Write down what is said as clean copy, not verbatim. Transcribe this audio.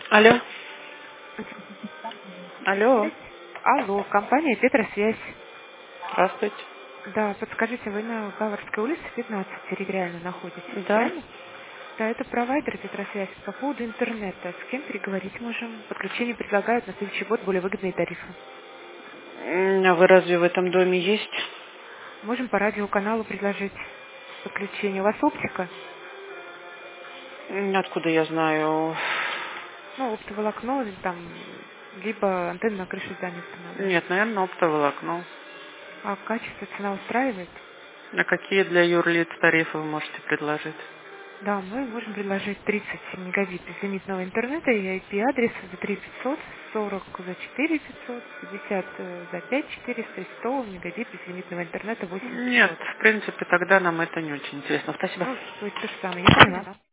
Алло. Алло. Алло, компания Петросвязь. Здравствуйте. Да, подскажите, вы на Баварской улице 15 территориально находитесь, Да. правильно? Да, это провайдер Петросвязь. По поводу интернета. С кем переговорить можем? Подключение предлагают на следующий год более выгодные тарифы. А вы разве в этом доме есть? Можем по радиоканалу предложить подключение. У вас оптика? Откуда я знаю? Ну, оптоволокно, или там, либо антенна на крыше здания установлена. Нет, наверное, оптоволокно. А качество, цена устраивает? А какие для юрлиц тарифы вы можете предложить? Да, мы можем предложить 30 мегабит безлимитного интернета и IP-адрес за 3 500, 40 за 4 500, 50 за 5 400 и 100 мегабит безлимитного интернета 8 Нет, 500. в принципе, тогда нам это не очень интересно. Спасибо. Ну, то есть то же самое, я поняла.